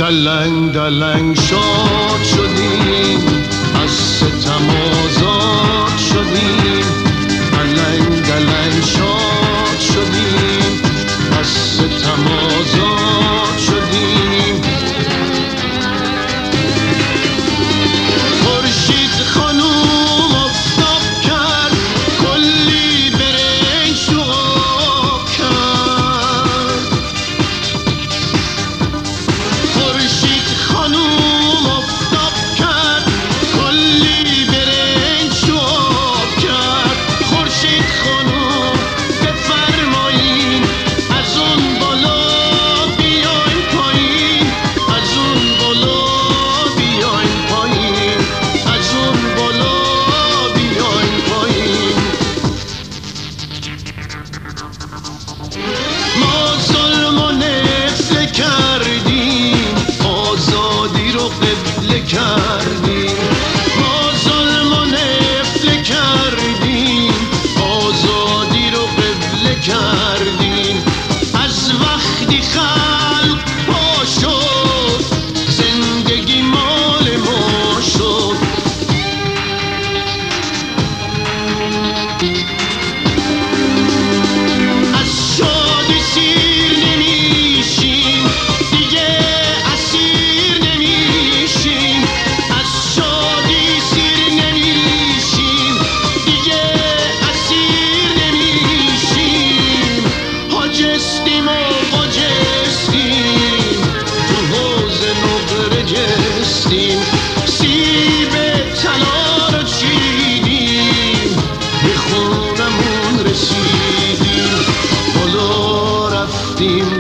دلنگ دلنگ شاد شدیم، از ستم آزاد شدیم. دلنگ دلنگ شاد شدیم، از ستم آزاد شدیم. خورشید خانوم آفتاب کرد، کلی برنج تو آب کرد. خورشید خانوم آفتاب کرد، کلی برنج تو آب کرد. خورشید خانوم بفرمایین، از اون بالا بیاین پایین، از اون بالا بیاین پایین، از اون بالا بیاین پایین. ما ظلم و نفله کردیم، آزادی رو قبله کردیم. ما ظلم و نفله کردیم، آزادی رو قبله کردیم. از وقتی خلق پا شد، زندگی مال ما شد. از شادی سیر نمیشیم، دیگه اسیر نمیشیم. از شادی سیر نمیشیم، دیگه اسیر نمیشیم. حاجستیم و باجستیم، تو حوض نقره جستیم. سیب طلا رو چیدیم، به خونمون رسیدیم. بالا رفتیم